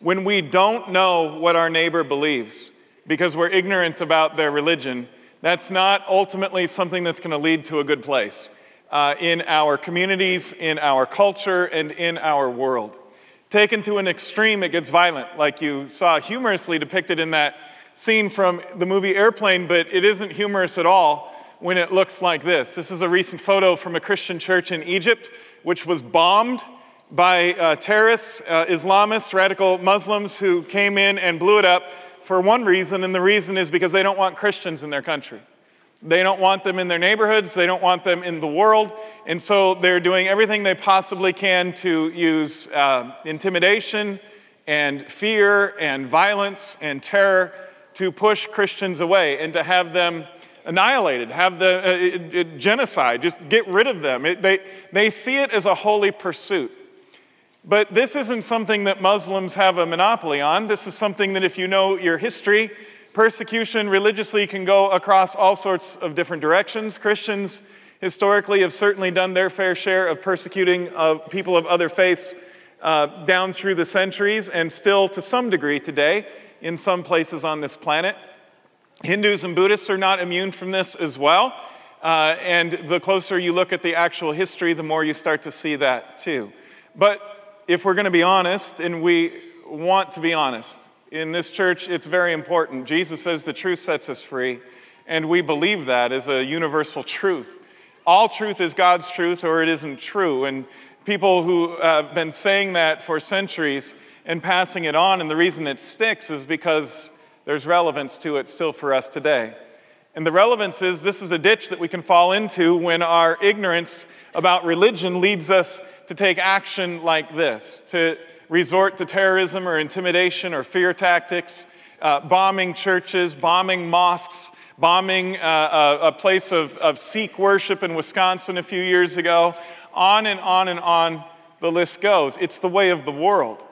When we don't know what our neighbor believes because we're ignorant about their religion, that's not ultimately something that's going to lead to a good place in our communities, in our culture, and in our world. Taken to an extreme, it gets violent, like you saw humorously depicted in that scene from the movie Airplane, but it isn't humorous at all when it looks like this. This is a recent photo from a Christian church in Egypt, which was bombed by terrorists, Islamists, radical Muslims who came in and blew it up for one reason, and the reason is because they don't want Christians in their country. They don't want them in their neighborhoods, they don't want them in the world, and so they're doing everything they possibly can to use intimidation and fear and violence and terror to push Christians away and to have them annihilated, have the genocide, just get rid of them. They see it as a holy pursuit. But this isn't something that Muslims have a monopoly on. This is something that, if you know your history, persecution religiously can go across all sorts of different directions. Christians historically have certainly done their fair share of persecuting people of other faiths down through the centuries, and still to some degree today in some places on this planet. Hindus and Buddhists are not immune from this as well. And the closer you look at the actual history, the more you start to see that too. But if we're going to be honest, and we want to be honest, in this church it's very important. Jesus says the truth sets us free, and we believe that as a universal truth. All truth is God's truth, or it isn't true. And people who have been saying that for centuries and passing it on, and the reason it sticks is because there's relevance to it still for us today. And the relevance is this is a ditch that we can fall into when our ignorance about religion leads us to take action like this, to resort to terrorism or intimidation or fear tactics, bombing churches, bombing mosques, bombing a place of Sikh worship in Wisconsin a few years ago. On and on and on the list goes. It's the way of the world.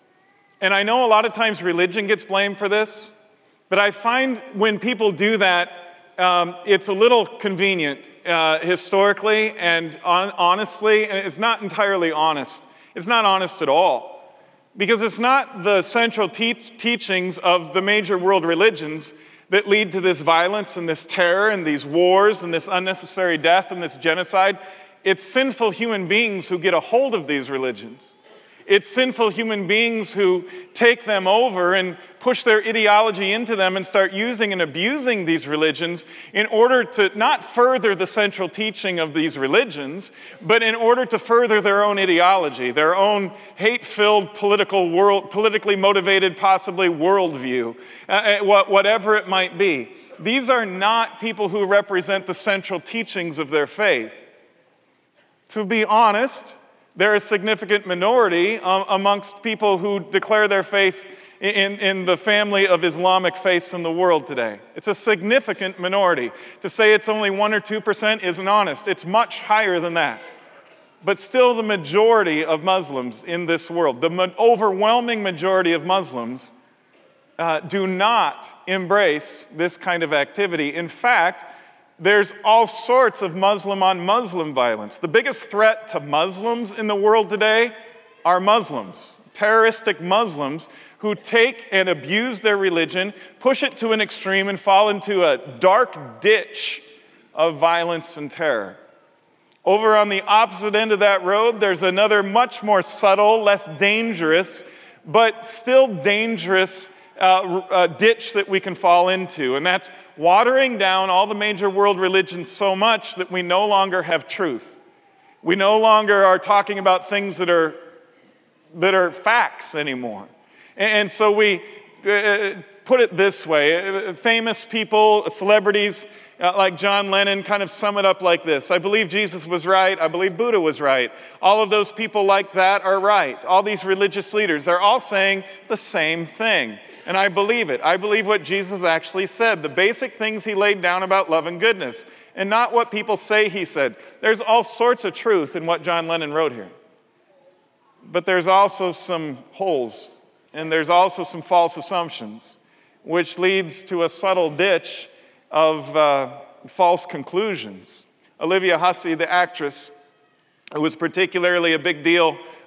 And I know a lot of times religion gets blamed for this, but I find when people do that, it's a little convenient historically and honestly, and it's not entirely honest. It's not honest at all, because it's not the central teachings of the major world religions that lead to this violence and this terror and these wars and this unnecessary death and this genocide. It's sinful human beings who get a hold of these religions. It's sinful human beings who take them over and push their ideology into them and start using and abusing these religions in order to not further the central teaching of these religions, but in order to further their own ideology, their own hate-filled politically motivated, possibly worldview, whatever it might be. These are not people who represent the central teachings of their faith. To be honest, they're a significant minority amongst people who declare their faith in the family of Islamic faiths in the world today. It's a significant minority. To say it's only 1 or 2% isn't honest. It's much higher than that. But still, the majority of Muslims in this world, the overwhelming majority of Muslims, do not embrace this kind of activity. In fact, there's all sorts of Muslim-on-Muslim violence. The biggest threat to Muslims in the world today are Muslims, terroristic Muslims who take and abuse their religion, push it to an extreme, and fall into a dark ditch of violence and terror. Over on the opposite end of that road, there's another much more subtle, less dangerous, but still dangerous ditch that we can fall into, and that's watering down all the major world religions so much that we no longer have truth. We no longer are talking about things that are facts anymore. And so we put it this way. Famous people, celebrities like John Lennon kind of sum it up like this. I believe Jesus was right. I believe Buddha was right. All of those people like that are right. All these religious leaders, they're all saying the same thing. And I believe it. I believe what Jesus actually said, the basic things he laid down about love and goodness, and not what people say he said. There's all sorts of truth in what John Lennon wrote here. But there's also some holes, and there's also some false assumptions, which leads to a subtle ditch of false conclusions. Olivia Hussey, the actress, it was particularly a big deal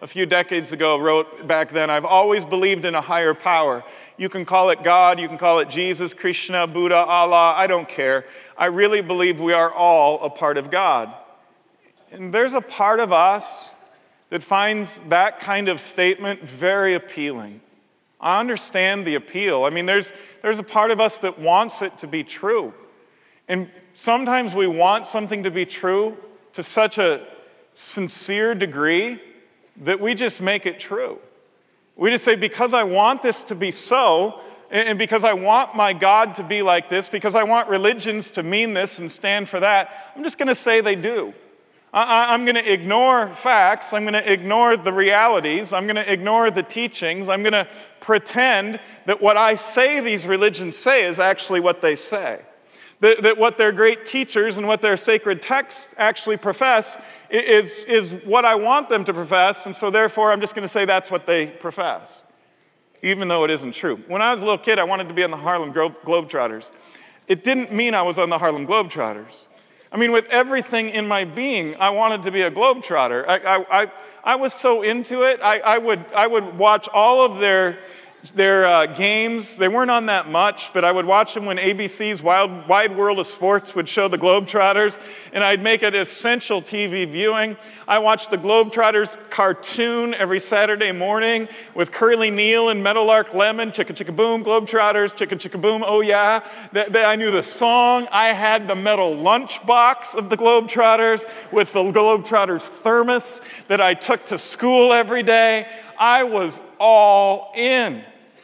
a few decades ago wrote back then, "I've always believed in a higher power. You can call it God, you can call it Jesus, Krishna, Buddha, Allah, I don't care. I really believe we are all a part of God." And there's a part of us that finds that kind of statement very appealing. I understand the appeal. I mean, there's a part of us that wants it to be true. And sometimes we want something to be true to such a sincere degree that we just make it true. We just say, because I want this to be so, and because I want my God to be like this, because I want religions to mean this and stand for that, I'm just going to say they do. I'm going to ignore facts. I'm going to ignore the realities. I'm going to ignore the teachings. I'm going to pretend that what I say these religions say is actually what they say. That what their great teachers and what their sacred texts actually profess is what I want them to profess, and so therefore I'm just going to say that's what they profess, even though it isn't true. When I was a little kid, I wanted to be on the Harlem Globetrotters. It didn't mean I was on the Harlem Globetrotters. I mean, with everything in my being, I wanted to be a Globetrotter. I was so into it. I would watch all of their games. They weren't on that much, but I would watch them when ABC's Wide World of Sports would show the Globetrotters, and I'd make it essential TV viewing. I watched the Globetrotters cartoon every Saturday morning with Curly Neal and Meadowlark Lemon, Chicka Chicka Boom, Globetrotters, Chicka Chicka Boom, oh yeah. I knew the song. I had the metal lunchbox of the Globetrotters with the Globetrotters thermos that I took to school every day. I was all in.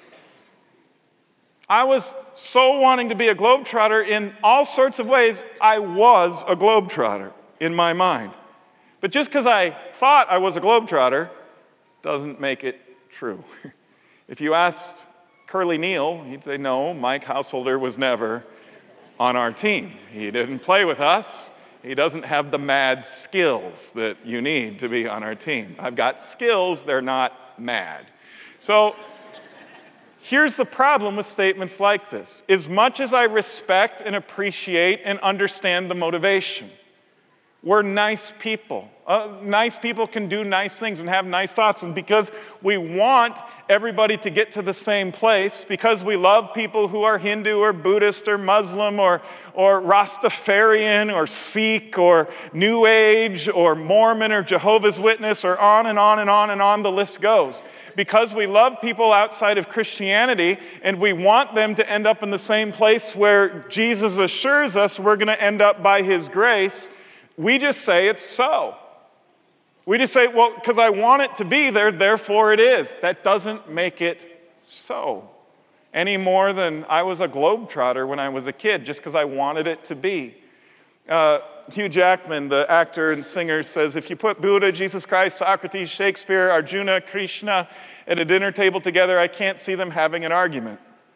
I was so wanting to be a Globetrotter in all sorts of ways. I was a Globetrotter in my mind. But just because I thought I was a Globetrotter doesn't make it true. If you asked Curly Neal, he'd say, no, Mike Householder was never on our team. He didn't play with us. He doesn't have the mad skills that you need to be on our team. I've got skills, they're not mad. So here's the problem with statements like this. As much as I respect and appreciate and understand the motivation, we're nice people. Nice people can do nice things and have nice thoughts. And because we want everybody to get to the same place, because we love people who are Hindu or Buddhist or Muslim or Rastafarian or Sikh or New Age or Mormon or Jehovah's Witness or on and on and on and on the list goes. Because we love people outside of Christianity and we want them to end up in the same place where Jesus assures us we're going to end up by His grace, we just say it's so. We just say, well, because I want it to be there, therefore it is. That doesn't make it so. Any more than I was a Globetrotter when I was a kid, just because I wanted it to be. Hugh Jackman, the actor and singer, says, if you put Buddha, Jesus Christ, Socrates, Shakespeare, Arjuna, Krishna at a dinner table together, I can't see them having an argument.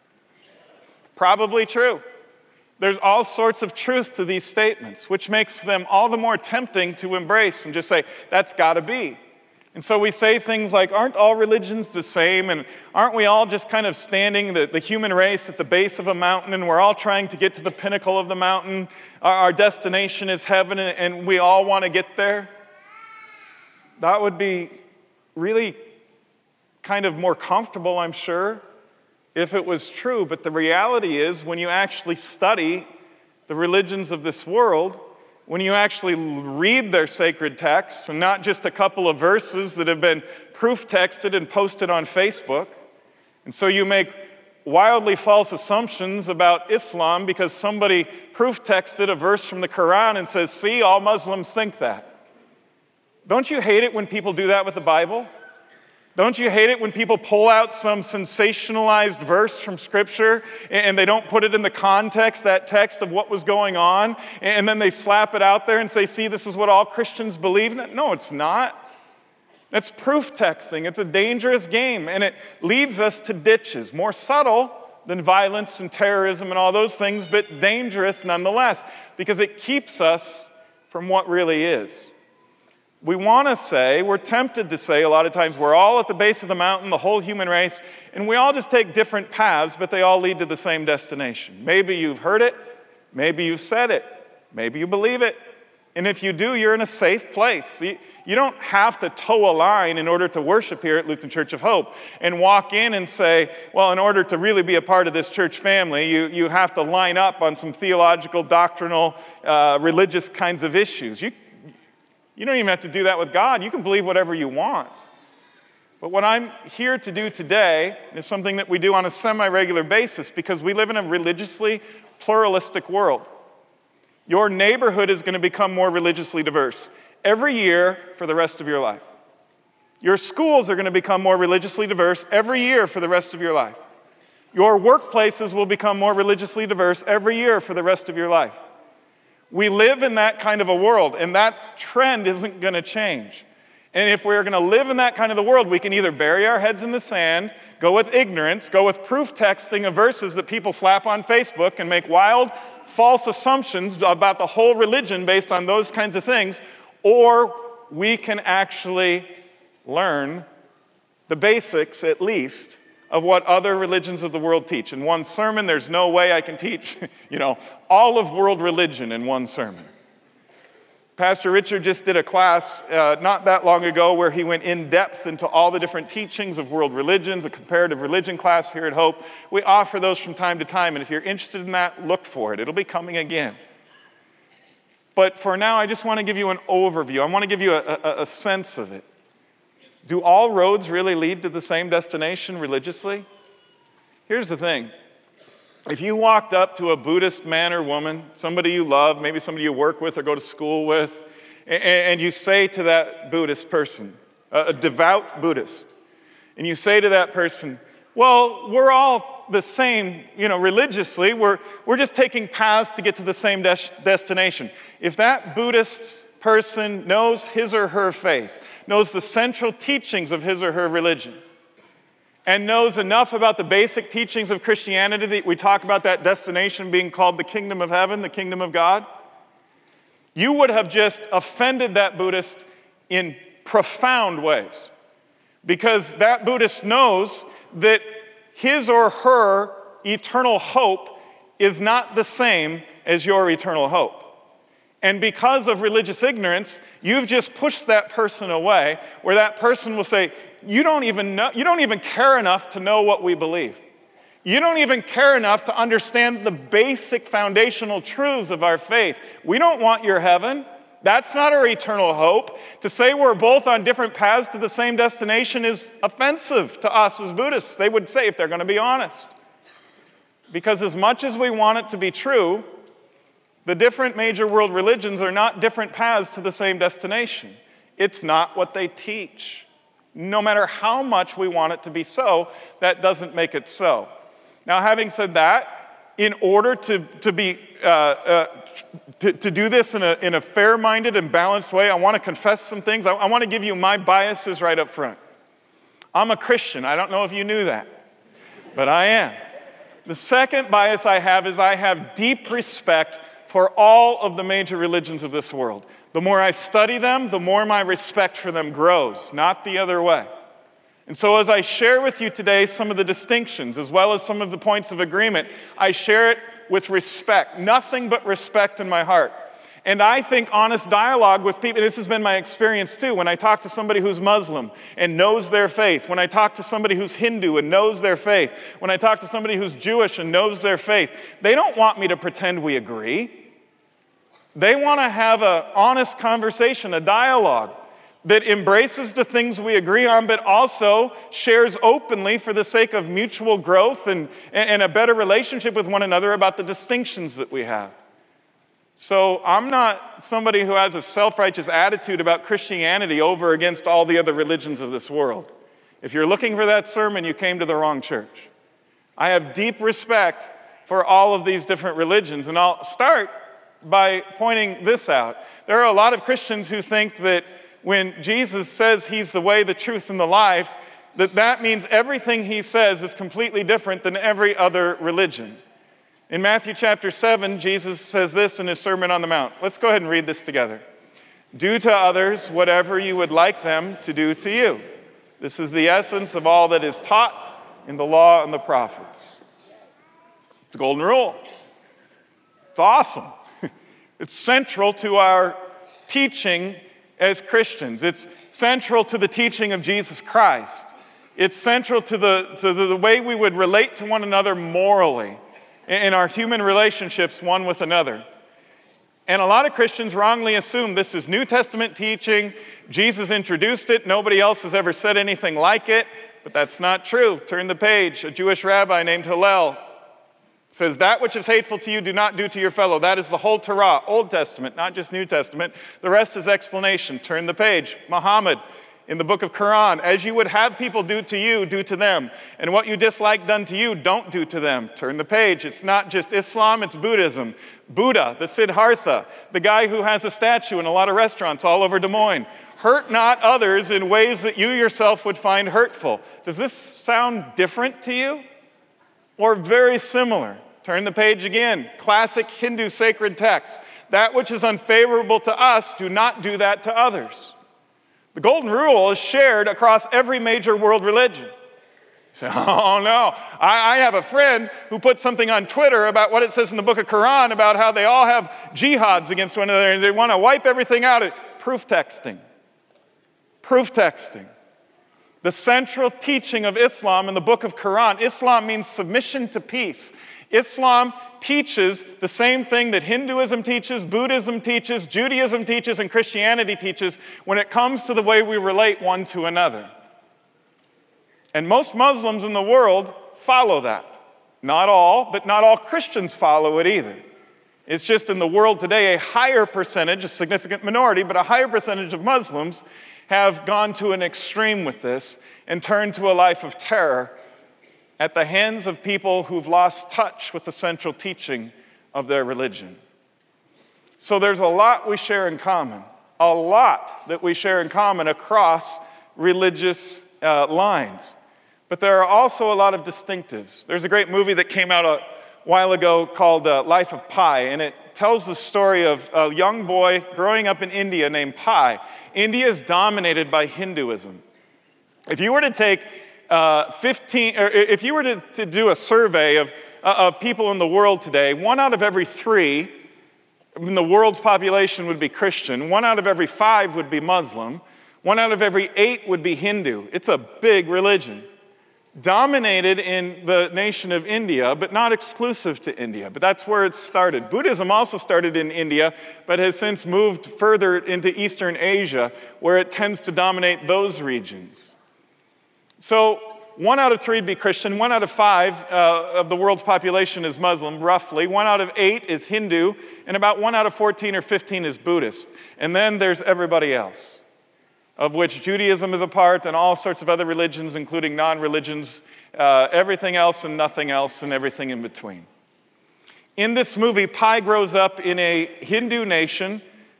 Probably true. There's all sorts of truth to these statements, which makes them all the more tempting to embrace and just say, that's got to be. And so we say things like, aren't all religions the same? And aren't we all just kind of standing, the human race, at the base of a mountain, and we're all trying to get to the pinnacle of the mountain? Our destination is heaven, and we all want to get there? That would be really kind of more comfortable, I'm sure, if it was true. But the reality is, when you actually study the religions of this world, when you actually read their sacred texts, and not just a couple of verses that have been proof texted and posted on Facebook, and so you make wildly false assumptions about Islam because somebody proof texted a verse from the Quran and says, see, all Muslims think that. Don't you hate it when people do that with the Bible? Don't you hate it when people pull out some sensationalized verse from Scripture and they don't put it in the context, that text of what was going on, and then they slap it out there and say, see, this is what all Christians believe? No, it's not. That's proof texting. It's a dangerous game, and it leads us to ditches, more subtle than violence and terrorism and all those things, but dangerous nonetheless, because it keeps us from what really is. We want to say, we're tempted to say a lot of times, we're all at the base of the mountain, the whole human race, and we all just take different paths, but they all lead to the same destination. Maybe you've heard it, maybe you've said it, maybe you believe it, And if you do, you're in a safe place. You don't have to toe a line in order to worship here at Lutheran Church of Hope and walk in and say, well, in order to really be a part of this church family, you have to line up on some theological, doctrinal, religious kinds of issues. You don't even have to do that with God. You can believe whatever you want. But what I'm here to do today is something that we do on a semi-regular basis because we live in a religiously pluralistic world. Your neighborhood is going to become more religiously diverse every year for the rest of your life. Your schools are going to become more religiously diverse every year for the rest of your life. Your workplaces will become more religiously diverse every year for the rest of your life. We live in that kind of a world, and that trend isn't going to change. And if we're going to live in that kind of the world, we can either bury our heads in the sand, go with ignorance, go with proof texting of verses that people slap on Facebook and make wild, false assumptions about the whole religion based on those kinds of things, or we can actually learn the basics, at least, of what other religions of the world teach. In one sermon, there's no way I can teach, all of world religion in one sermon. Pastor Richard just did a class not that long ago where he went in depth into all the different teachings of world religions, a comparative religion class here at Hope. We offer those from time to time, and if you're interested in that, look for it. It'll be coming again. But for now, I just want to give you an overview. I want to give you a sense of it. Do all roads really lead to the same destination religiously? Here's the thing. If you walked up to a Buddhist man or woman, somebody you love, maybe somebody you work with or go to school with, and you say to that Buddhist person, a devout Buddhist, and you say to that person, well, we're all the same, religiously. We're just taking paths to get to the same destination. If that Buddhist person knows his or her faith, knows the central teachings of his or her religion, and knows enough about the basic teachings of Christianity that we talk about that destination being called the kingdom of heaven, the kingdom of God, you would have just offended that Buddhist in profound ways. Because that Buddhist knows that his or her eternal hope is not the same as your eternal hope. And because of religious ignorance, you've just pushed that person away, where that person will say, you don't even care enough to know what we believe. You don't even care enough to understand the basic foundational truths of our faith. We don't want your heaven. That's not our eternal hope. To say we're both on different paths to the same destination is offensive to us as Buddhists, they would say, if they're going to be honest. Because as much as we want it to be true, the different major world religions are not different paths to the same destination. It's not what they teach. No matter how much we want it to be so, that doesn't make it so. Now, having said that, in order to do this in a fair-minded and balanced way, I want to confess some things. I want to give you my biases right up front. I'm a Christian. I don't know if you knew that, but I am. The second bias I have is I have deep respect for all of the major religions of this world. The more I study them, the more my respect for them grows, not the other way. And so as I share with you today some of the distinctions, as well as some of the points of agreement, I share it with respect, nothing but respect in my heart. And I think honest dialogue with people, this has been my experience too, when I talk to somebody who's Muslim and knows their faith, when I talk to somebody who's Hindu and knows their faith, when I talk to somebody who's Jewish and knows their faith, they don't want me to pretend we agree. They want to have an honest conversation, a dialogue that embraces the things we agree on, but also shares openly for the sake of mutual growth and a better relationship with one another about the distinctions that we have. So I'm not somebody who has a self-righteous attitude about Christianity over against all the other religions of this world. If you're looking for that sermon, you came to the wrong church. I have deep respect for all of these different religions, and I'll start by pointing this out. There are a lot of Christians who think that when Jesus says he's the way, the truth, and the life, that means everything he says is completely different than every other religion. In Matthew chapter 7, Jesus says this in his Sermon on the Mount. Let's go ahead and read this together. Do to others whatever you would like them to do to you. This is the essence of all that is taught in the law and the prophets. It's the golden rule. It's awesome. It's central to our teaching as Christians. It's central to the teaching of Jesus Christ. It's central to the way we would relate to one another morally in our human relationships one with another. And a lot of Christians wrongly assume this is New Testament teaching. Jesus introduced it. Nobody else has ever said anything like it. But that's not true. Turn the page. A Jewish rabbi named Hillel says, that which is hateful to you, do not do to your fellow. That is the whole Torah, Old Testament, not just New Testament. The rest is explanation. Turn the page. Muhammad, in the book of Quran, as you would have people do to you, do to them. And what you dislike done to you, don't do to them. Turn the page. It's not just Islam, it's Buddhism. Buddha, the Siddhartha, the guy who has a statue in a lot of restaurants all over Des Moines. Hurt not others in ways that you yourself would find hurtful. Does this sound different to you? Or very similar? Turn the page again. Classic Hindu sacred text. That which is unfavorable to us, do not do that to others. The golden rule is shared across every major world religion. You say, oh no, I have a friend who put something on Twitter about what it says in the book of Quran about how they all have jihads against one another and they want to wipe everything out. Proof texting. Proof texting. The central teaching of Islam in the book of Quran, Islam means submission to peace. Islam teaches the same thing that Hinduism teaches, Buddhism teaches, Judaism teaches, and Christianity teaches when it comes to the way we relate one to another. And most Muslims in the world follow that. Not all, but not all Christians follow it either. It's just in the world today, a higher percentage, a significant minority, but a higher percentage of Muslims have gone to an extreme with this and turned to a life of terror at the hands of people who've lost touch with the central teaching of their religion. So there's a lot we share in common, a lot that we share in common across religious lines. But there are also a lot of distinctives. There's a great movie that came out a while ago called Life of Pi, and it tells the story of a young boy growing up in India named Pi. India is dominated by Hinduism. If you were to take if you were to do a survey of people in the world today, 1 out of every 3 in the world's population would be Christian, 1 out of every 5 would be Muslim, 1 out of every 8 would be Hindu. It's a big religion. Dominated in the nation of India, but not exclusive to India. But that's where it started. Buddhism also started in India, but has since moved further into Eastern Asia, where it tends to dominate those regions. So 1 out of 3 would be Christian, 1 out of 5 of the world's population is Muslim, roughly. 1 out of 8 is Hindu, and about 1 out of 14 or 15 is Buddhist. And then there's everybody else, of which Judaism is a part, and all sorts of other religions, including non-religions, everything else and nothing else, and everything in between. In this movie, Pi grows up in a Hindu nation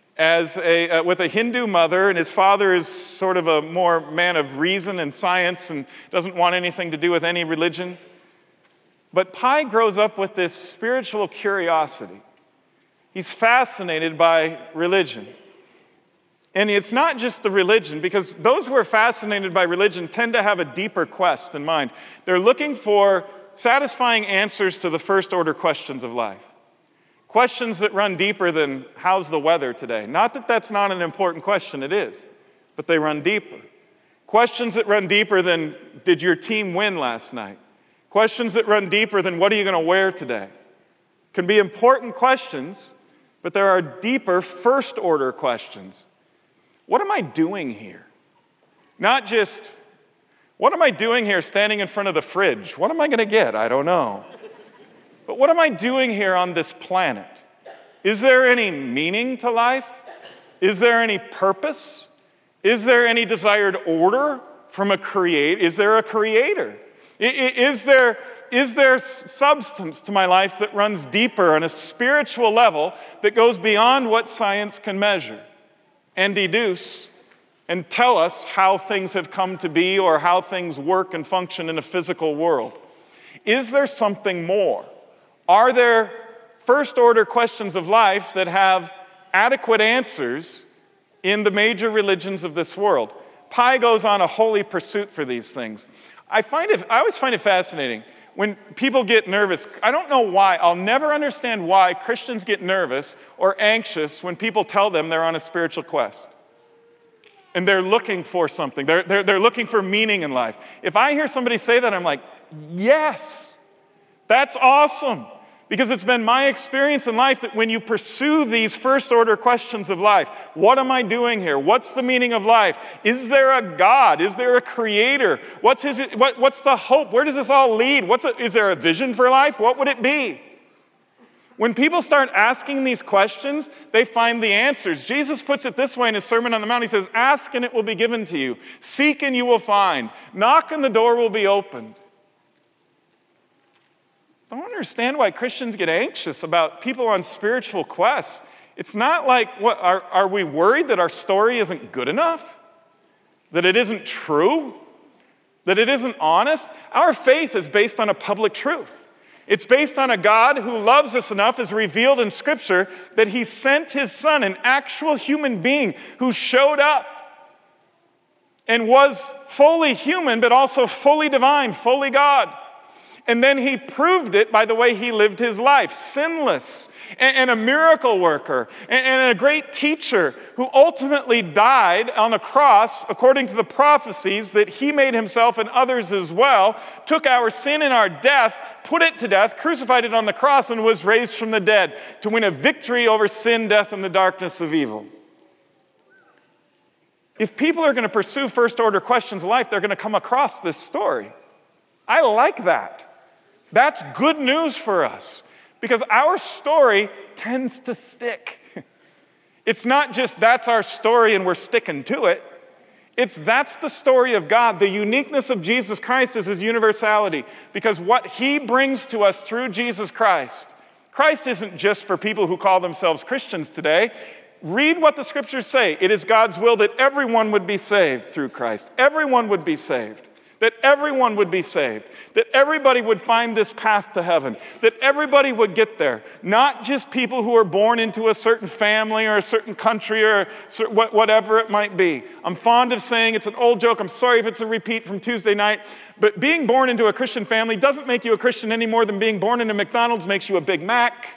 with a Hindu mother, and his father is sort of a more man of reason and science and doesn't want anything to do with any religion. But Pi grows up with this spiritual curiosity. He's fascinated by religion. And it's not just the religion, because those who are fascinated by religion tend to have a deeper quest in mind. They're looking for satisfying answers to the first order questions of life. Questions that run deeper than, how's the weather today? Not that that's not an important question, it is, but they run deeper. Questions that run deeper than, did your team win last night? Questions that run deeper than, what are you going to wear today? Can be important questions, but there are deeper first order questions. What am I doing here? Not just, what am I doing here standing in front of the fridge? What am I going to get? I don't know. But what am I doing here on this planet? Is there any meaning to life? Is there any purpose? Is there any desired order from a creator? Is there a creator? Is there substance to my life that runs deeper on a spiritual level that goes beyond what science can measure and deduce and tell us how things have come to be or how things work and function in a physical world? Is there something more? Are there first-order questions of life that have adequate answers in the major religions of this world? Pi goes on a holy pursuit for these things. I always find it fascinating. when people get nervous, I don't know why. I'll never understand why Christians get nervous or anxious when people tell them they're on a spiritual quest. And they're looking for something. They're looking for meaning in life. If I hear somebody say that, I'm like, yes, that's awesome. Because it's been my experience in life that when you pursue these first order questions of life, what am I doing here? What's the meaning of life? Is there a God? Is there a creator? What's the hope? Where does this all lead? Is there a vision for life? What would it be? When people start asking these questions, they find the answers. Jesus puts it this way in his Sermon on the Mount. He says, ask and it will be given to you. Seek and you will find. Knock and the door will be opened. I don't understand why Christians get anxious about people on spiritual quests. It's not like, are we worried that our story isn't good enough? That it isn't true? That it isn't honest? Our faith is based on a public truth. It's based on a God who loves us enough, as revealed in Scripture, that he sent his Son, an actual human being who showed up and was fully human, but also fully divine, fully God. And then he proved it by the way he lived his life, sinless, and a miracle worker, and a great teacher who ultimately died on a cross, according to the prophecies that he made himself and others as well, took our sin and our death, put it to death, crucified it on the cross, and was raised from the dead to win a victory over sin, death, and the darkness of evil. If people are going to pursue first-order questions of life, they're going to come across this story. I like that. That's good news for us because our story tends to stick. It's not just that's our story and we're sticking to it. That's the story of God. The uniqueness of Jesus Christ is his universality because what he brings to us through Jesus Christ isn't just for people who call themselves Christians today. Read what the scriptures say. It is God's will that everyone would be saved through Christ. Everyone would be saved. That everyone would be saved, that everybody would find this path to heaven, that everybody would get there, not just people who are born into a certain family or a certain country or whatever it might be. I'm fond of saying, it's an old joke, I'm sorry if it's a repeat from Tuesday night, but being born into a Christian family doesn't make you a Christian any more than being born into McDonald's makes you a Big Mac.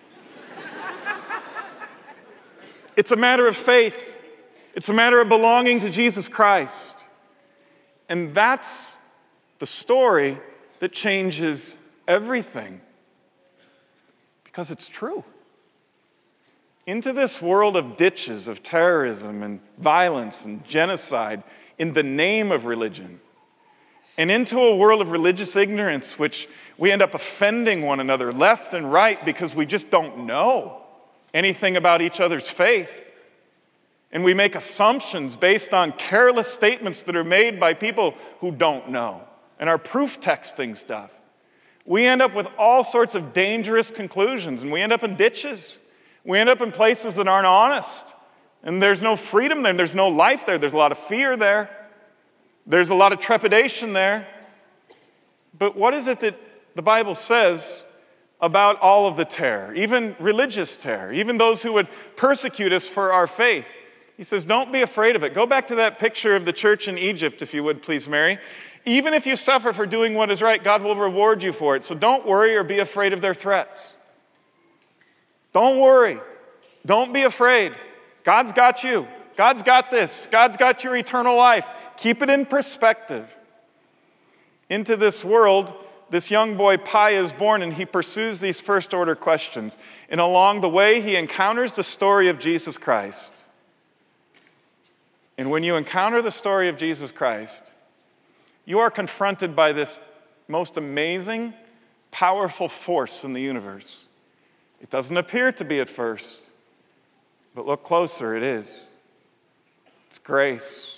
It's a matter of faith. It's a matter of belonging to Jesus Christ. And that's the story that changes everything because it's true. Into this world of ditches, of terrorism and violence and genocide in the name of religion, and into a world of religious ignorance, which we end up offending one another left and right because we just don't know anything about each other's faith. And we make assumptions based on careless statements that are made by people who don't know and are proof texting stuff. We end up with all sorts of dangerous conclusions, and we end up in ditches. We end up in places that aren't honest, and there's no freedom there. There's no life there. There's a lot of fear there. There's a lot of trepidation there. But what is it that the Bible says about all of the terror, even religious terror, even those who would persecute us for our faith? He says, don't be afraid of it. Go back to that picture of the church in Egypt, if you would, please, Mary. Even if you suffer for doing what is right, God will reward you for it. So don't worry or be afraid of their threats. Don't worry. Don't be afraid. God's got you. God's got this. God's got your eternal life. Keep it in perspective. Into this world, this young boy, Pi, is born, and he pursues these first-order questions. And along the way, he encounters the story of Jesus Christ. And when you encounter the story of Jesus Christ, you are confronted by this most amazing, powerful force in the universe. It doesn't appear to be at first, but look closer, it is. It's grace.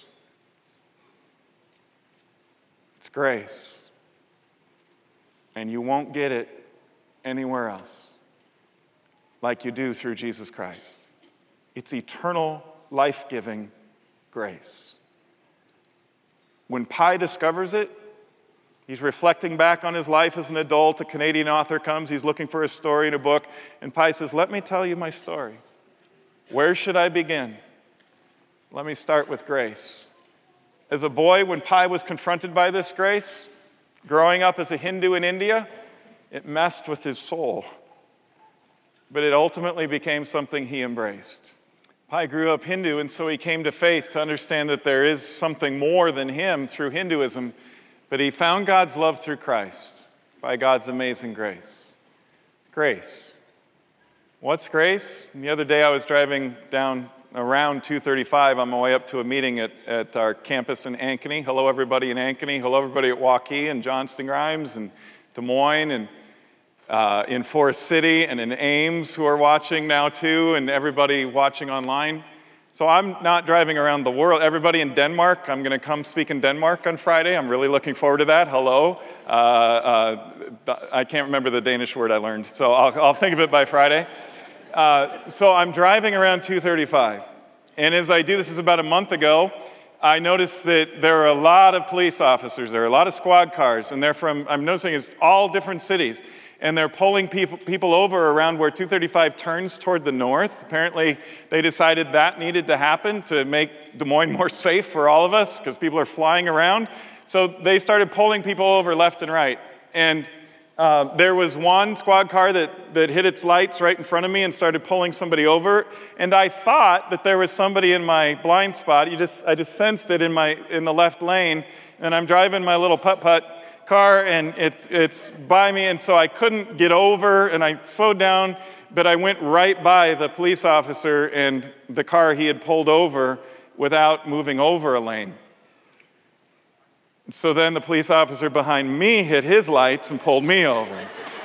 It's grace. And you won't get it anywhere else like you do through Jesus Christ. It's eternal, life-giving grace. When Pi discovers it, he's reflecting back on his life as an adult. A Canadian author comes, he's looking for a story in a book, and Pi says, let me tell you my story. Where should I begin? Let me start with grace. As a boy, when Pi was confronted by this grace, Growing up as a Hindu in India, it messed with his soul. But it ultimately became something he embraced. Pai grew up Hindu, and so he came to faith to understand that there is something more than him through Hinduism. But he found God's love through Christ by God's amazing grace. Grace. What's grace? The other day I was driving down around 235 on my way up to a meeting at our campus in Ankeny. Hello, everybody in Ankeny. Hello, everybody at Waukee and Johnston Grimes and Des Moines and in Forest City and in Ames who are watching now too, and everybody watching online. So I'm not driving around the world. Everybody in Denmark, I'm going to come speak in Denmark on Friday. I'm really looking forward to that. Hello. I can't remember the Danish word I learned, so I'll think of it by Friday. So I'm driving around 235, and as I do, this is about a month ago, I noticed that there are a lot of police officers, there are a lot of squad cars, and I'm noticing it's all different cities, and they're pulling people over around where 235 turns toward the north. Apparently, they decided that needed to happen to make Des Moines more safe for all of us, because people are flying around. So they started pulling people over left and right, and there was one squad car that hit its lights right in front of me and started pulling somebody over. And I thought that there was somebody in my blind spot. I just sensed it in the left lane. And I'm driving my little putt-putt car, and it's by me. And so I couldn't get over, and I slowed down. But I went right by the police officer and the car he had pulled over without moving over a lane. So then the police officer behind me hit his lights and pulled me over.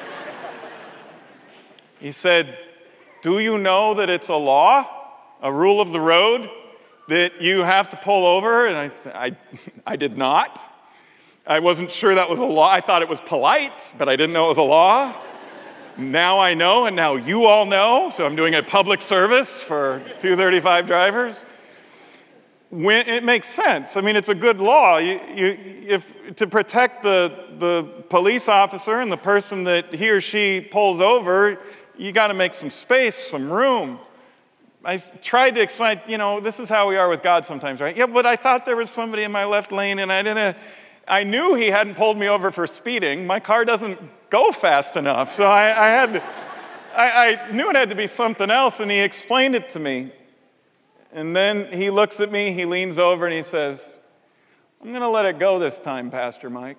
He said, "Do you know that it's a law, a rule of the road, that you have to pull over?" And I did not. I wasn't sure that was a law. I thought it was polite, but I didn't know it was a law. Now I know, and now you all know, so I'm doing a public service for 235 drivers. When it makes sense. I mean, it's a good law. To protect the police officer and the person that he or she pulls over, you got to make some space, some room. I tried to explain, this is how we are with God sometimes, right? Yeah, but I thought there was somebody in my left lane, and I knew he hadn't pulled me over for speeding. My car doesn't go fast enough, so I knew it had to be something else, and he explained it to me. And then he looks at me, he leans over, and he says, "I'm going to let it go this time, Pastor Mike.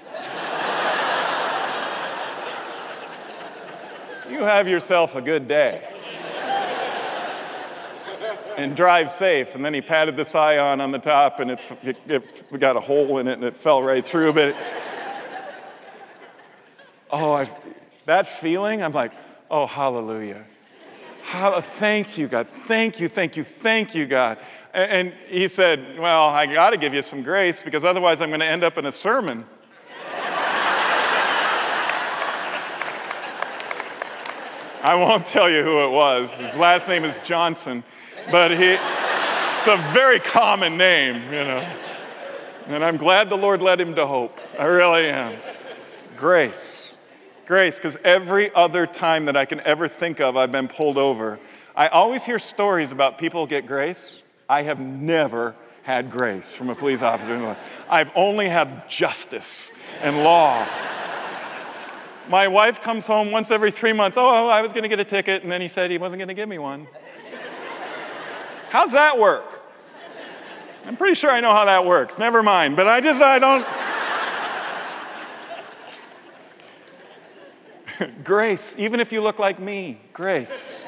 You have yourself a good day. And drive safe." And then he patted the Scion on the top, and it got a hole in it, and it fell right through. But that feeling, I'm like, oh, hallelujah. Thank you, God. Thank you, God. And he said, "Well, I got to give you some grace, because otherwise I'm going to end up in a sermon." I won't tell you who it was. His last name is Johnson, but it's a very common name, And I'm glad the Lord led him to hope. I really am. Grace, because every other time that I can ever think of, I've been pulled over. I always hear stories about people get grace. I have never had grace from a police officer. I've only had justice and law. My wife comes home once every 3 months. "Oh, I was going to get a ticket," and then he said he wasn't going to give me one. How's that work? I'm pretty sure I know how that works. Never mind. But I don't... Grace, even if you look like me, grace.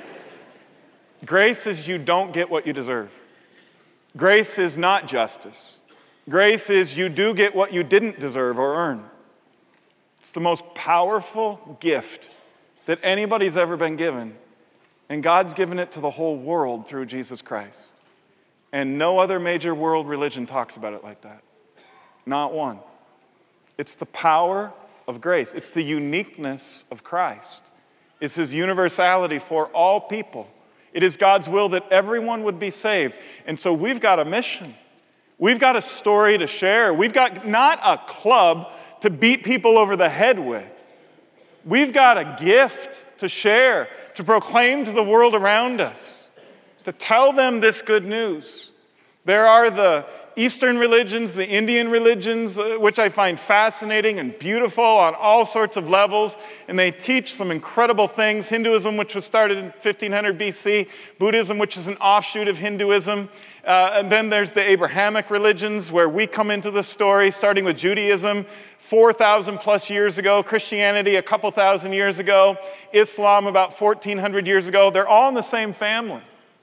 Grace is you don't get what you deserve. Grace is not justice. Grace is you do get what you didn't deserve or earn. It's the most powerful gift that anybody's ever been given. And God's given it to the whole world through Jesus Christ. And no other major world religion talks about it like that. Not one. It's the power of grace. It's the uniqueness of Christ. It's his universality for all people. It is God's will that everyone would be saved. And so we've got a mission. We've got a story to share. We've got not a club to beat people over the head with. We've got a gift to share, to proclaim to the world around us, to tell them this good news. There are the Eastern religions, the Indian religions, which I find fascinating and beautiful on all sorts of levels, and they teach some incredible things. Hinduism, which was started in 1500 BC, Buddhism, which is an offshoot of Hinduism, and then there's the Abrahamic religions, where we come into the story, starting with Judaism 4,000 plus years ago, Christianity a couple thousand years ago, Islam about 1,400 years ago. They're all in the same family.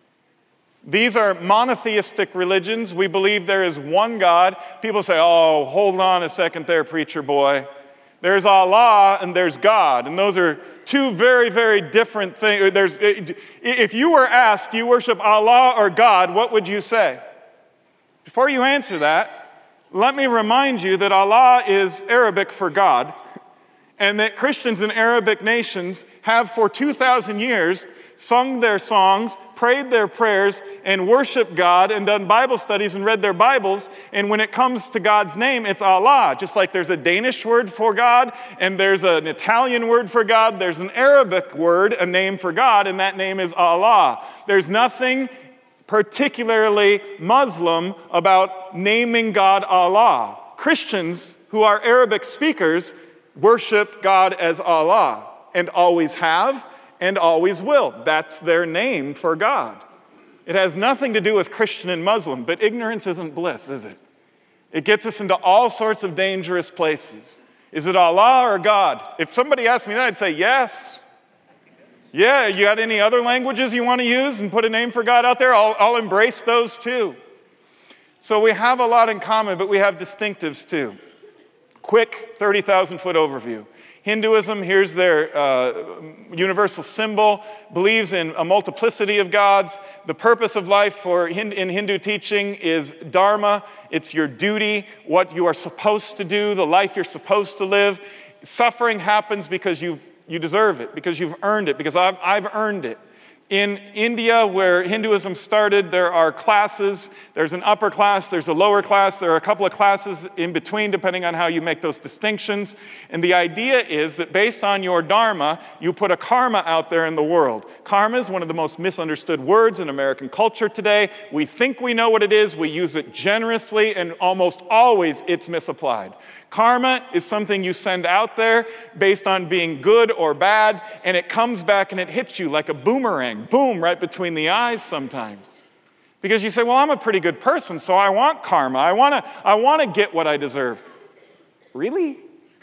These are monotheistic religions. We believe there is one God. People say, oh, hold on a second there, preacher boy. There's Allah and there's God. And those are two very, very different things. If you were asked, do you worship Allah or God, what would you say? Before you answer that, let me remind you that Allah is Arabic for God, and that Christians in Arabic nations have for 2,000 years sung their songs, prayed their prayers, and worshiped God, and done Bible studies and read their Bibles. And when it comes to God's name, it's Allah. Just like there's a Danish word for God, and there's an Italian word for God, there's an Arabic word, a name for God, and that name is Allah. There's nothing particularly Muslim about naming God Allah. Christians who are Arabic speakers worship God as Allah, and always have, and always will. That's their name for God. It has nothing to do with Christian and Muslim, but ignorance isn't bliss, is it? It gets us into all sorts of dangerous places. Is it Allah or God? If somebody asked me that, I'd say yes. Yeah, you got any other languages you want to use and put a name for God out there? I'll embrace those too. So we have a lot in common, but we have distinctives too. Quick 30,000-foot overview. Hinduism, here's their universal symbol, believes in a multiplicity of gods. The purpose of life in Hindu teaching is dharma. It's your duty, what you are supposed to do, the life you're supposed to live. Suffering happens because you deserve it, because you've earned it, because I've earned it. In India, where Hinduism started, there are classes. There's an upper class, there's a lower class. There are a couple of classes in between, depending on how you make those distinctions. And the idea is that based on your dharma, you put a karma out there in the world. Karma is one of the most misunderstood words in American culture today. We think we know what it is. We use it generously, and almost always it's misapplied. Karma is something you send out there based on being good or bad, and it comes back and it hits you like a boomerang. Boom, right between the eyes sometimes. Because you say, well, I'm a pretty good person, so I want karma. I want to get what I deserve. Really?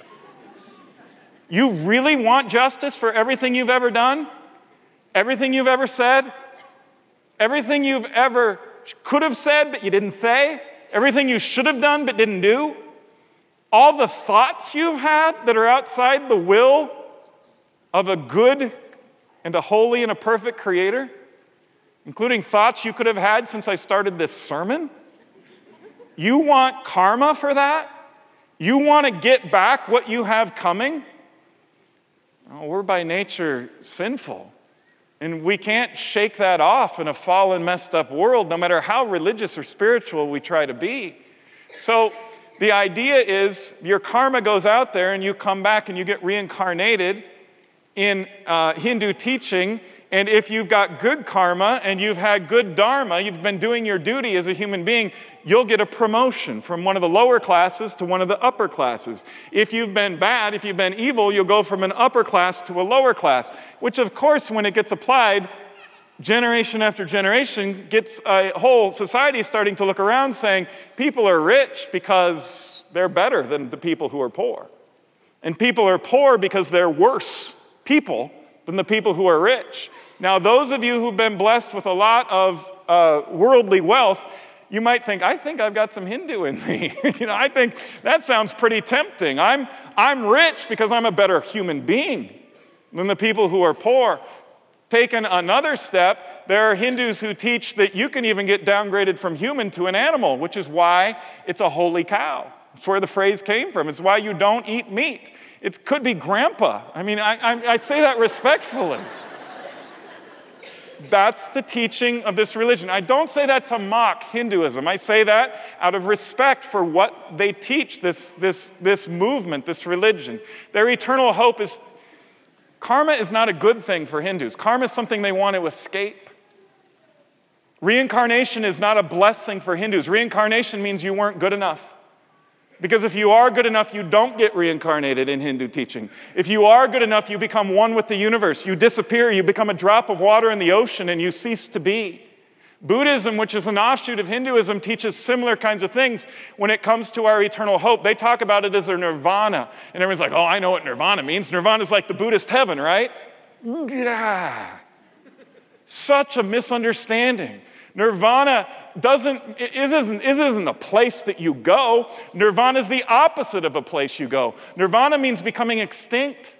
You really want justice for everything you've ever done? Everything you've ever said? Everything you've ever could have said but you didn't say? Everything you should have done but didn't do? All the thoughts you've had that are outside the will of a good and a holy and a perfect creator, including thoughts you could have had since I started this sermon? You want karma for that? You want to get back what you have coming? Oh, we're by nature sinful, and we can't shake that off in a fallen, messed up world, no matter how religious or spiritual we try to be. So the idea is your karma goes out there and you come back and you get reincarnated in Hindu teaching. And if you've got good karma and you've had good dharma, you've been doing your duty as a human being, you'll get a promotion from one of the lower classes to one of the upper classes. If you've been bad, if you've been evil, you'll go from an upper class to a lower class, which of course, when it gets applied, generation after generation, gets a whole society starting to look around saying, people are rich because they're better than the people who are poor. And people are poor because they're worse people than the people who are rich. Now, those of you who've been blessed with a lot of worldly wealth, you might think, I think I've got some Hindu in me. I think that sounds pretty tempting. I'm rich because I'm a better human being than the people who are poor. Taken another step, there are Hindus who teach that you can even get downgraded from human to an animal, which is why it's a holy cow. That's where the phrase came from. It's why you don't eat meat. It could be grandpa. I mean, I say that respectfully. That's the teaching of this religion. I don't say that to mock Hinduism. I say that out of respect for what they teach, this movement, this religion. Their eternal hope is, karma is not a good thing for Hindus. Karma is something they want to escape. Reincarnation is not a blessing for Hindus. Reincarnation means you weren't good enough. Because if you are good enough, you don't get reincarnated in Hindu teaching. If you are good enough, you become one with the universe. You disappear, you become a drop of water in the ocean, and you cease to be. Buddhism, which is an offshoot of Hinduism, teaches similar kinds of things when it comes to our eternal hope. They talk about it as a nirvana. And everyone's like, oh, I know what nirvana means. Nirvana is like the Buddhist heaven, right? Yeah. Such a misunderstanding. Nirvana isn't a place that you go. Nirvana is the opposite of a place you go. Nirvana means becoming extinct.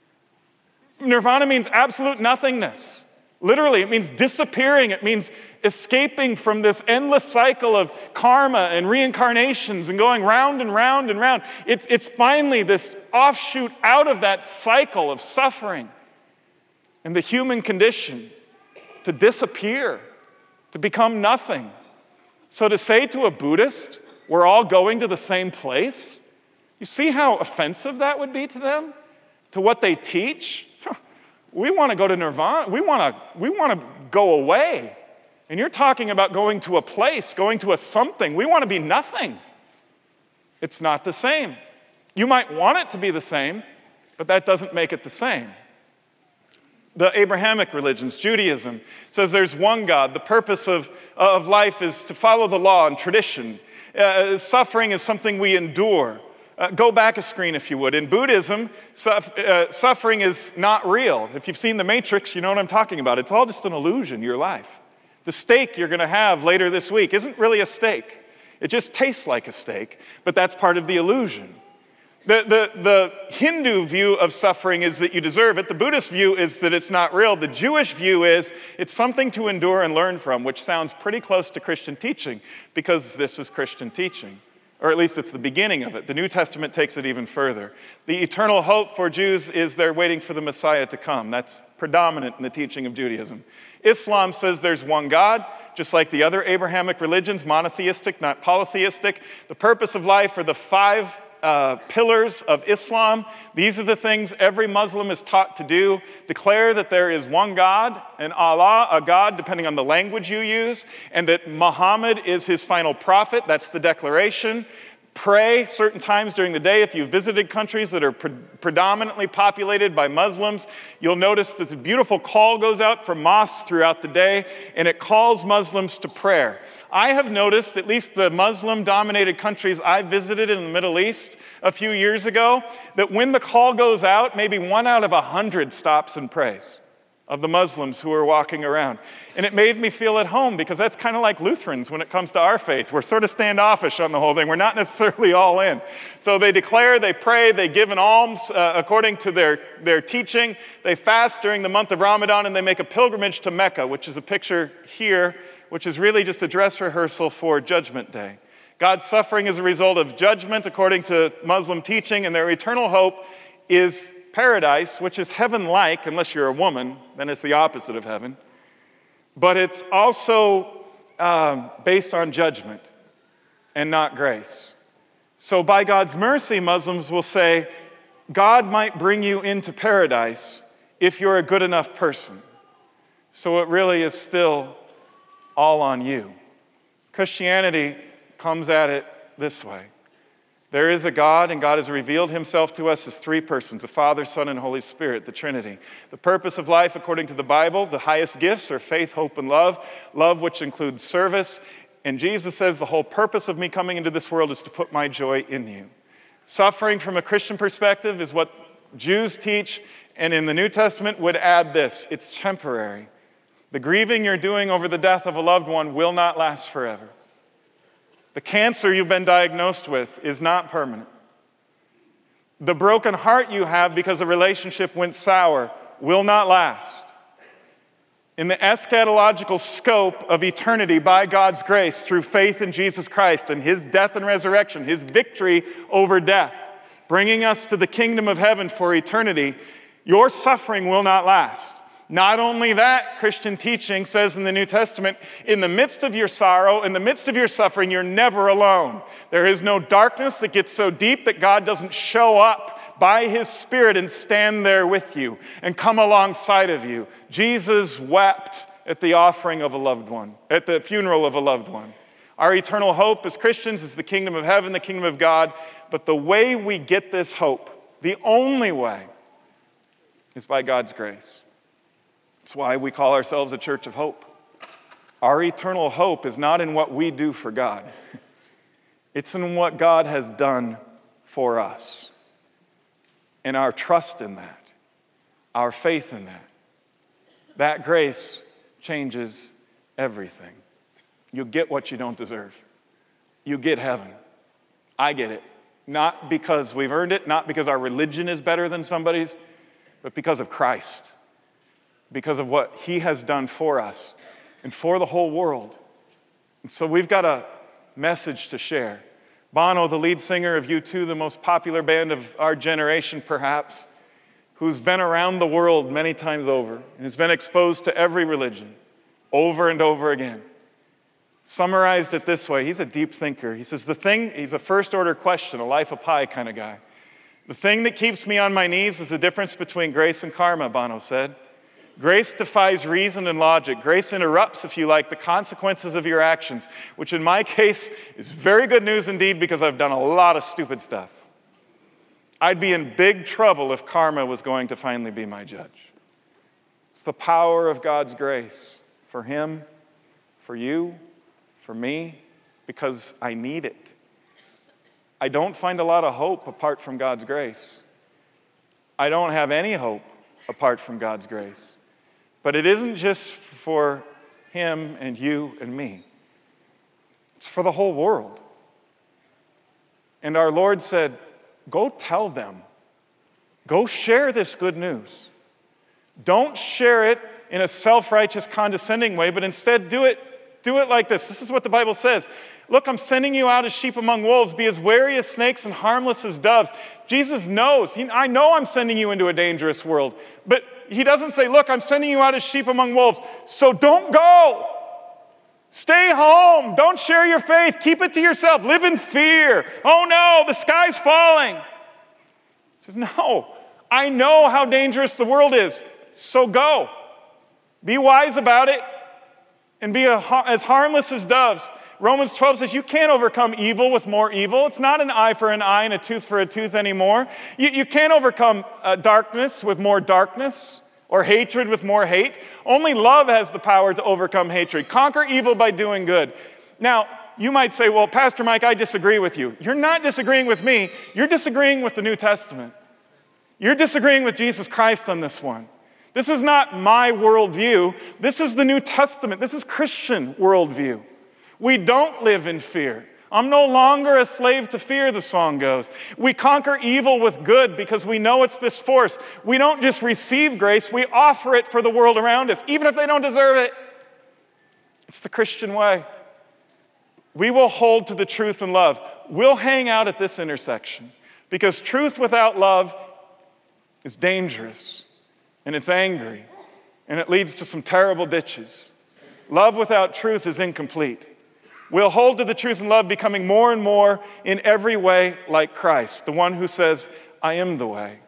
Nirvana means absolute nothingness. Literally, it means disappearing. It means escaping from this endless cycle of karma and reincarnations and going round and round and round. It's finally this offshoot out of that cycle of suffering and the human condition to disappear, to become nothing. So to say to a Buddhist, we're all going to the same place, you see how offensive that would be to them, to what they teach? We want to go to nirvana. We want to go away. And you're talking about going to a place, going to a something. We want to be nothing. It's not the same. You might want it to be the same, but that doesn't make it the same. The Abrahamic religions, Judaism, says there's one God. The purpose of life is to follow the law and tradition. Suffering is something we endure. Go back a screen, if you would. In Buddhism, suffering is not real. If you've seen The Matrix, you know what I'm talking about. It's all just an illusion, your life. The steak you're going to have later this week isn't really a steak. It just tastes like a steak, but that's part of the illusion. The Hindu view of suffering is that you deserve it. The Buddhist view is that it's not real. The Jewish view is it's something to endure and learn from, which sounds pretty close to Christian teaching because this is Christian teaching. Or at least it's the beginning of it. The New Testament takes it even further. The eternal hope for Jews is they're waiting for the Messiah to come. That's predominant in the teaching of Judaism. Islam says there's one God, just like the other Abrahamic religions, monotheistic, not polytheistic. The purpose of life are the 5 pillars of Islam. These are the things every Muslim is taught to do. Declare that there is one God, and Allah, a God, depending on the language you use, and that Muhammad is his final prophet. That's the declaration. Pray certain times during the day. If you've visited countries that are predominantly populated by Muslims, you'll notice that the beautiful call goes out from mosques throughout the day, and it calls Muslims to prayer. I have noticed, at least the Muslim-dominated countries I visited in the Middle East a few years ago, that when the call goes out, maybe 1 out of 100 stops and prays of the Muslims who are walking around. And it made me feel at home because that's kind of like Lutherans when it comes to our faith. We're sort of standoffish on the whole thing. We're not necessarily all in. So they declare, they pray, they give an alms according to their teaching. They fast during the month of Ramadan, and they make a pilgrimage to Mecca, which is a picture here, which is really just a dress rehearsal for Judgment Day. God's suffering is a result of judgment according to Muslim teaching, and their eternal hope is paradise, which is heaven-like, unless you're a woman, then it's the opposite of heaven. But it's also based on judgment and not grace. So by God's mercy, Muslims will say, God might bring you into paradise if you're a good enough person. So it really is still all on you. Christianity comes at it this way. There is a God, and God has revealed himself to us as 3 persons, the Father, Son, and Holy Spirit, the Trinity. The purpose of life, according to the Bible, the highest gifts are faith, hope, and love. Love, which includes service. And Jesus says the whole purpose of me coming into this world is to put my joy in you. Suffering from a Christian perspective is what Jews teach, and in the New Testament would add this: it's temporary. The grieving you're doing over the death of a loved one will not last forever. The cancer you've been diagnosed with is not permanent. The broken heart you have because a relationship went sour will not last. In the eschatological scope of eternity, by God's grace, through faith in Jesus Christ and his death and resurrection, his victory over death, bringing us to the kingdom of heaven for eternity, your suffering will not last. Not only that, Christian teaching says in the New Testament, in the midst of your sorrow, in the midst of your suffering, you're never alone. There is no darkness that gets so deep that God doesn't show up by his Spirit and stand there with you and come alongside of you. Jesus wept at the offering of a loved one, at the funeral of a loved one. Our eternal hope as Christians is the kingdom of heaven, the kingdom of God. But the way we get this hope, the only way, is by God's grace. That's why we call ourselves a church of hope. Our eternal hope is not in what we do for God. It's in what God has done for us. And our trust in that, our faith in that. That grace changes everything. You get what you don't deserve. You get heaven. I get it. Not because we've earned it, not because our religion is better than somebody's, but because of Christ. Because of what he has done for us and for the whole world. And so we've got a message to share. Bono, the lead singer of U2, the most popular band of our generation perhaps, who's been around the world many times over and has been exposed to every religion over and over again, summarized it this way. He's a deep thinker. He says, he's a first order question, a life of pi kind of guy. The thing that keeps me on my knees is the difference between grace and karma, Bono said. Grace defies reason and logic. Grace interrupts, if you like, the consequences of your actions, which in my case is very good news indeed because I've done a lot of stupid stuff. I'd be in big trouble if karma was going to finally be my judge. It's the power of God's grace for him, for you, for me, because I need it. I don't find a lot of hope apart from God's grace. I don't have any hope apart from God's grace. But it isn't just for him and you and me. It's for the whole world. And our Lord said, go tell them. Go share this good news. Don't share it in a self-righteous, condescending way, but instead do it like this. This is what the Bible says. Look, I'm sending you out as sheep among wolves. Be as wary as snakes and harmless as doves. Jesus knows. I know I'm sending you into a dangerous world. But he doesn't say, look, I'm sending you out as sheep among wolves. So don't go. Stay home. Don't share your faith. Keep it to yourself. Live in fear. Oh no, the sky's falling. He says, no, I know how dangerous the world is. So go. Be wise about it and be as harmless as doves. Romans 12 says you can't overcome evil with more evil. It's not an eye for an eye and a tooth for a tooth anymore. You can't overcome darkness with more darkness or hatred with more hate. Only love has the power to overcome hatred. Conquer evil by doing good. Now, you might say, well, Pastor Mike, I disagree with you. You're not disagreeing with me. You're disagreeing with the New Testament. You're disagreeing with Jesus Christ on this one. This is not my worldview. This is the New Testament. This is Christian worldview. We don't live in fear. I'm no longer a slave to fear, the song goes. We conquer evil with good because we know it's this force. We don't just receive grace, we offer it for the world around us, even if they don't deserve it. It's the Christian way. We will hold to the truth and love. We'll hang out at this intersection because truth without love is dangerous and it's angry and it leads to some terrible ditches. Love without truth is incomplete. We'll hold to the truth and love, becoming more and more in every way like Christ, the one who says, I am the way.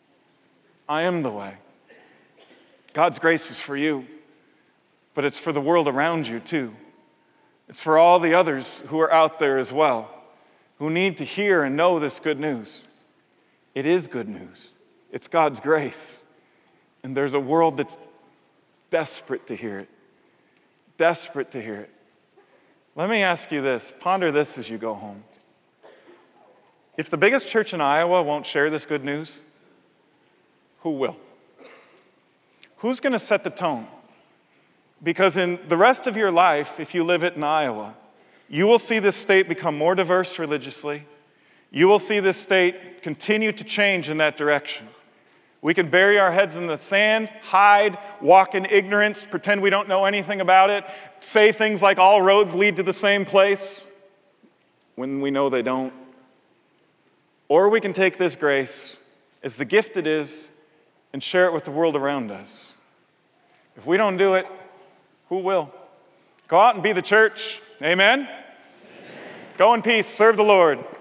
I am the way. God's grace is for you, but it's for the world around you too. It's for all the others who are out there as well, who need to hear and know this good news. It is good news. It's God's grace. And there's a world that's desperate to hear it. Desperate to hear it. Let me ask you this. Ponder this as you go home. If the biggest church in Iowa won't share this good news, who will? Who's going to set the tone? Because in the rest of your life, if you live it in Iowa, you will see this state become more diverse religiously. You will see this state continue to change in that direction. We can bury our heads in the sand, hide, walk in ignorance, pretend we don't know anything about it, say things like all roads lead to the same place when we know they don't. Or we can take this grace as the gift it is and share it with the world around us. If we don't do it, who will? Go out and be the church. Amen? Amen. Go in peace. Serve the Lord.